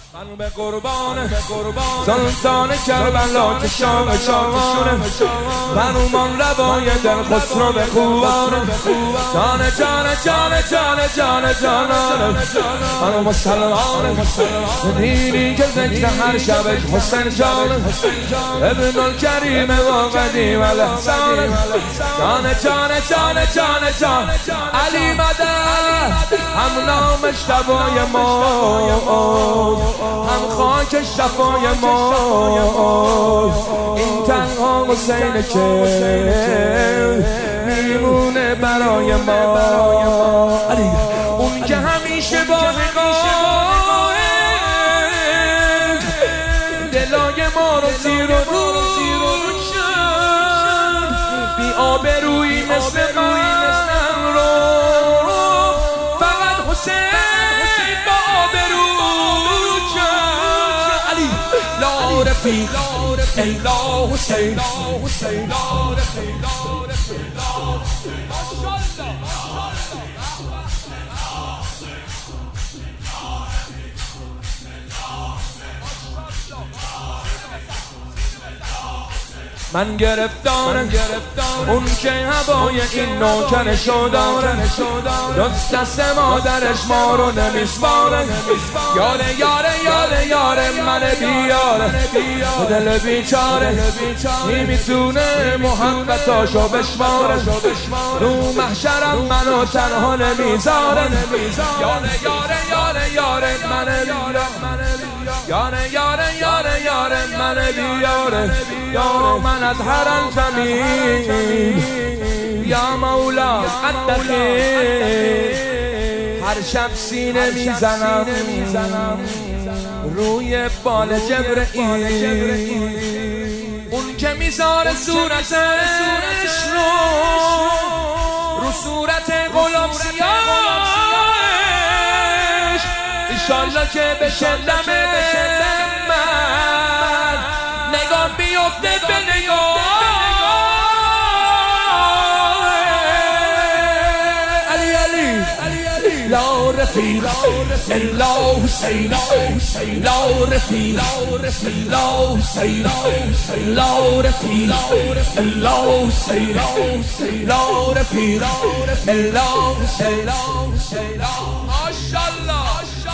من به قربان سلطان کربلا که شاهانه فرمان روای دل خسرو به خوبانه جانه جانه جانه جانه جانه جانانه من مسلمانه دینی که ذکر هر شبش حسین جانه ابن الکریم و قدیم الاحسانه جانه جانه جانه جانه جانه علی مدد هم نامش شبای ما هم خاک شفای ما این تنها حسینه که میمونه برای ما اون که همیشه باقیه دلای ما رو زیر و رو شد بی آبرویی مثل من رو فقط حسین لا رفیق الا حسین من گرفتارم اون که هوای این نوکرشو داره دست مادرش ما رو نمیسپاره یاره یاره یاره یاره من بیاره دل بیچاره نمیتونه محبتاشو بشماره رو محشرم منو تنها نمیذاره یاره یاره یاره یاره من بیاره یاره یاره یاره یاره من بیاره یا من از حرم زمین یا مولا الدخیل هر شب سینه میزنم روی بال جبرئیل اون که میذاره صورتش رو صورت غلام سیاهش انشالله که بشه دم من نگاه بیفته به نگاه علی علی لا رفیق الا حسین لا رفیق الا حسین لا رفیق الا حسین لا رفیق الا حسین ماشاءالله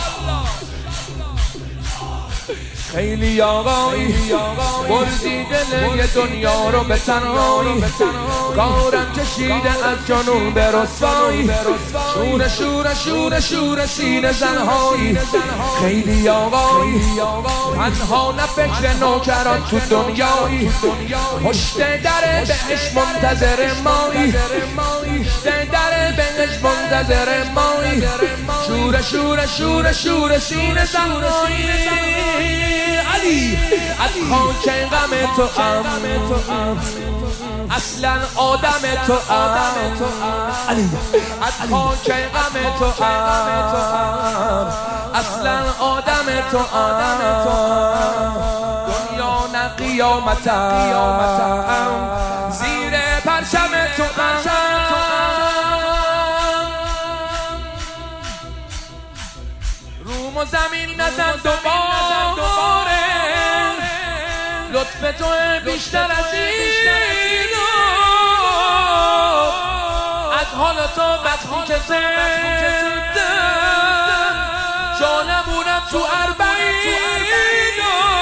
خیلی آقایی بردی دل یه دنیا رو به تنهایی کارم کشیده از جنون به رسوایی شور شور شور شور سینه زنهایی خیلی آقایی تنها نه فکر نوکران تو دنیایی پشت در بهش منتظر مایی پشت در بهش منتظر مایی شور شور شور شور سینه زنهایی علی از خاک غم تو اصلا آدم تو علی از خاک غم تو اصلا آدم تو دنیا نه قیامتم زیر پرچم تو روم و زمین نزن دوباره لطف تو بیشتر از اینو از حال تو وقتی که زنده جانمونم تو اربعین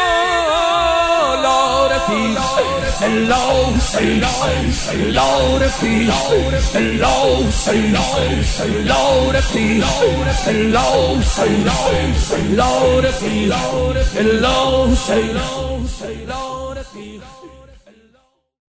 لا رفیق الا حسین لا رفیق الا حسین لا رفیق الا حسین لا رفیق الا حسین